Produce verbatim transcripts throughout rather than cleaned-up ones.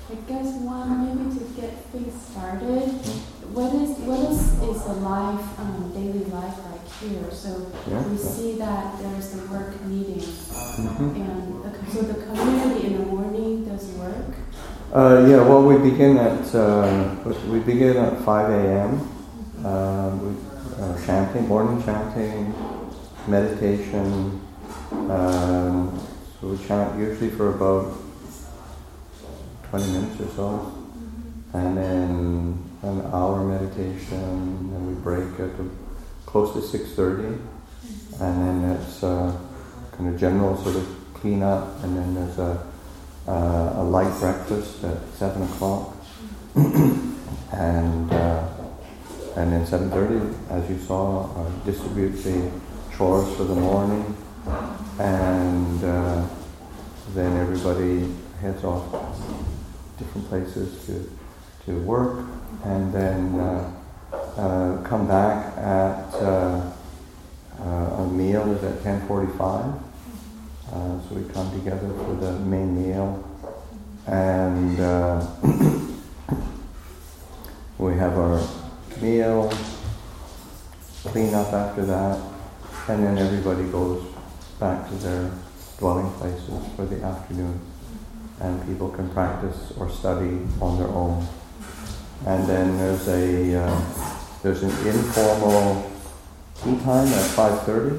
I guess one, maybe to get things started, what is what is is the life, um, daily life like here? So yeah, we yeah. see that there's the work meeting, Mm-hmm. and the, so the community in the morning does work. Uh, yeah, well, we begin at uh, we begin at five a.m. Um, we, uh, chanting, morning chanting, meditation. Um, so we chant usually for about twenty minutes or so, and then an hour meditation, and we break at close to six thirty, and then it's uh, kind of general sort of clean up, and then there's a uh, a light breakfast at seven o'clock, and uh, and then seven thirty, as you saw, uh, distribute the chores for the morning, and uh, then everybody heads off different places to to work, and then uh, uh, come back at uh, uh, a meal is at ten forty-five. Uh, so we come together for the main meal, and uh, we have our meal, clean up after that, and then everybody goes back to their dwelling places for the afternoon, and people can practice or study on their own. And then there's a uh, there's an informal tea time at five thirty.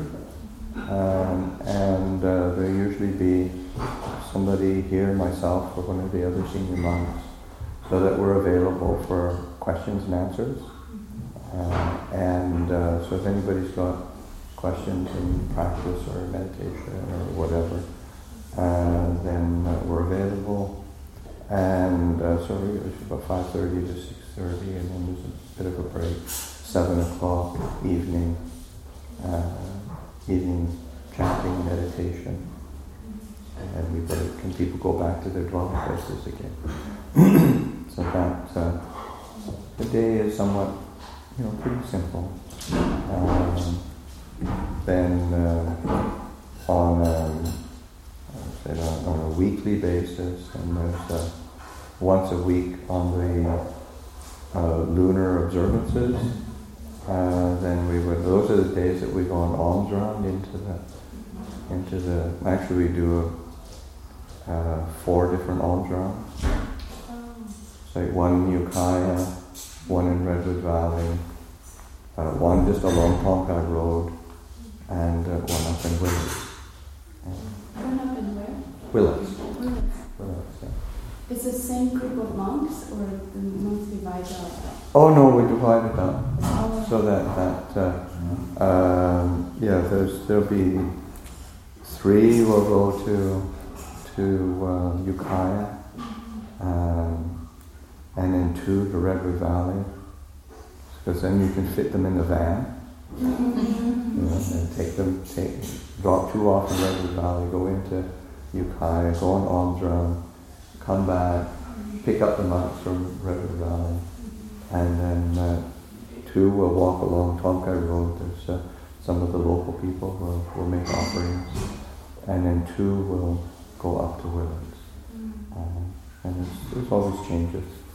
Um, and uh, there usually be somebody here, myself, or one of the other senior monks, so that we're available for questions and answers. Uh, and uh, so if anybody's got questions in practice or meditation or whatever, uh, then uh, we're available. And uh, so it's about five thirty to six thirty, and then there's a bit of a break, seven o'clock, evening. Uh, evening chanting, meditation, and we break, and people go back to their dwelling places again. So that uh, the day is somewhat, you know, pretty simple. Um, then uh, on, um, I said on, on a weekly basis, and there's uh, once a week on the uh, lunar observances. Uh, then we would. Those are the days that we go on alms round into the, into the. Actually, we do a, uh, four different alms rounds. It's like one in Ukiah, one in Redwood Valley, uh, one just along Tonkai Road, and uh, one up in Willits. One up in where? Willits. Willits. Willits, yeah. It's the same group of monks, or the monks divide up? Oh no, we divide it up. Oh. So that, that uh, um, yeah, there's, there'll be three will go to, to uh, Ukiah, um, and then two to Redwood Valley, because then you can fit them in the van, you know, and take them, take, drop two off in Redwood Valley, go into Ukiah, go on alms round, come back, pick up the monks from Redwood Valley, and then uh, two will walk along Tonkai Road. There's uh, some of the local people will, will make offerings, and then two will go up to Willits. Um, and there's, there's always changes.